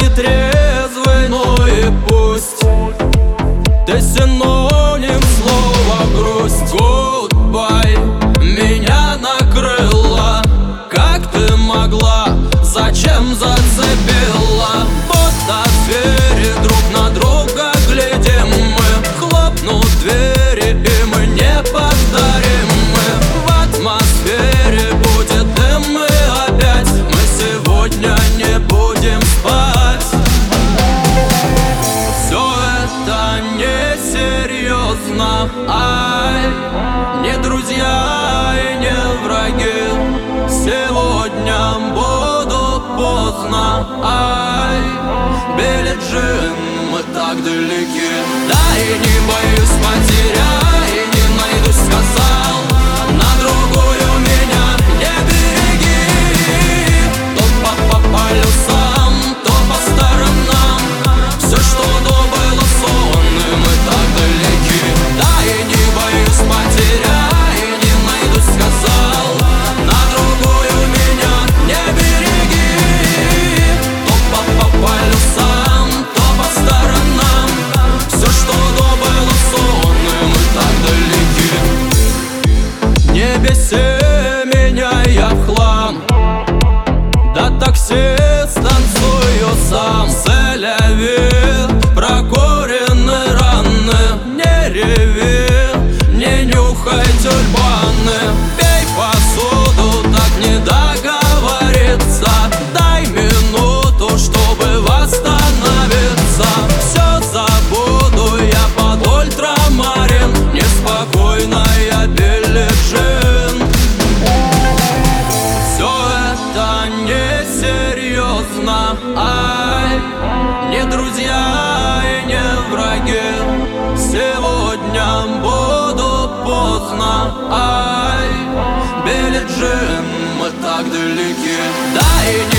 нетрезвый, ну и пусть. Ты синоним слова грусть. Goodbye, меня накрыло. Как ты могла, зачем зацепила? Вот от двери друг на друга глядим мы. Хлопнут двери, и мы не повторим мы. В атмосфере будет дым и опять мы сегодня не будем спать. Все это несерьезно, ай, не друзья и не враги. Сегодня буду поздно, ай, Билли Джин, мы так далеки. Да и не боюсь потерять, и не найдусь, сказал. На другую меня не береги. То по полюсам, то по сторонам. Все, что до было сон, и мы так далеки. Да и не боюсь потерять, и не найдусь, сказал. На другую меня не береги. То по полюсам, то по сторонам. Все, что до было сон, и мы так далеки. Не беси меня, я в хлам. До таксист танцую сам. Селяви, прокуренные раны. Не реви, не нюхай тюльпаны. Пей посуду, так не договориться. Дай минуту, чтобы восстановиться. Все забуду я под ультрамарин. Неспокойная Билли Джин. Все это несерьезно, ай, не друзья и не враги. Сегодня буду поздно, ай, Билли Джин, мы так далеки. Да и